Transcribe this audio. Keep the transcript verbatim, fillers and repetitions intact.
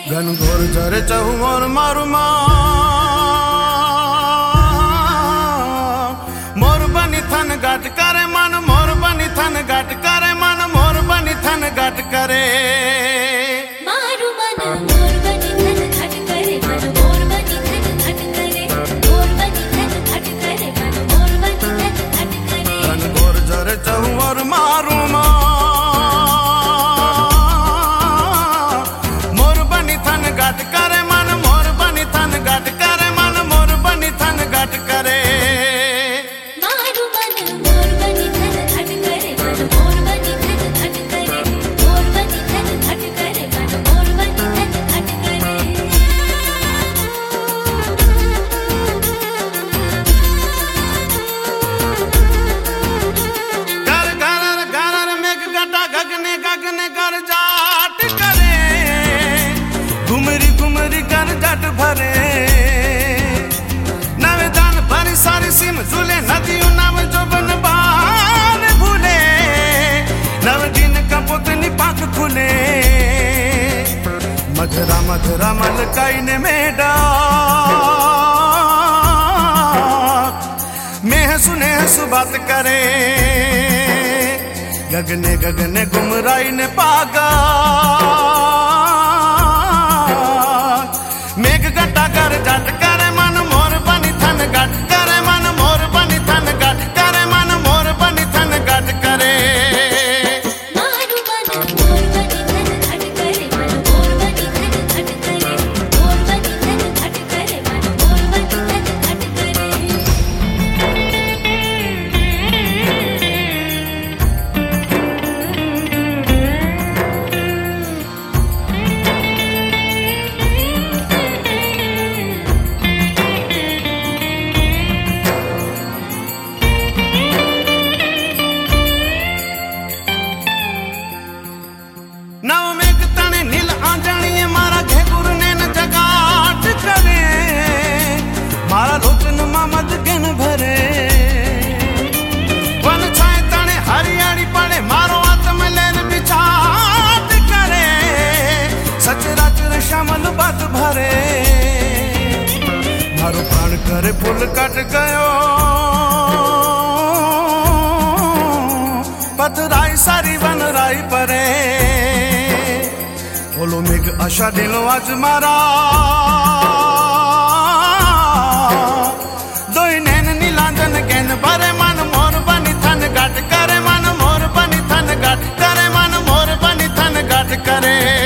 घनघोर झरे चहु और मारू माँ मोर बनी थन गाट करे मन मोर बनी थन गाट करे मन मोर बनी थन गाट करे मारू मन मोर बनी थन घट करे मन मोर बनी थन घट करे मोर बनी थन घट करे मन मोर बनी थन घट करे घनघोर झरे चहु और मारू माँ मोर बनी थन गाट करे मन मोर बनी थन गाट करे मन मोर बनी थन गाट करे मारू मन मोर बनी थन घट करे मन मोर बनी थन घट करे मोर बनी थन घट करे मन मोर बनी थन घट करे घर घर घर मेघ गटा गगने गगने कर जाट करे घुमरी घुमरी कर जाट भरे नवे दान भरी सारी सिम झूले नदियों नव जोबन बान भूले नव दिन का पुतनी पाक खुले मधुरा मधुरा मलकाई ने मेडा मेह सुने सु बात करे गगने गगने गुमराई ने पागा मेघ गटा कर जाट करे मन मोर बनी थन गाट करे मन मोर बनी थन गाट करे मन मोर बनी थन गाट करे मारू मन मोर बनी थन घट करे मन मोर बनी थन घट करे मोर बनी थन घट करे मन मोर बनी थन घट करे नव मेघ तने नील आंजणीए मारा घेगुर ने न जगाट करे मारा लोचन मामद गन भरे वन छाए तने हरियाली पड़े मारो आत्म लैन बिछाट करे सचराचर श्यामल बात भरे मारो प्राण करे फूल कट गयो पथराई सारी वन राई परे बोलो मेघ आशा दिलो आज मारा दोई नैन नीलांजन गैन भरे मन मोर बनी थन गाट करे मन मोर बनी थन गाट करे मन मोर बनी थन गाट करे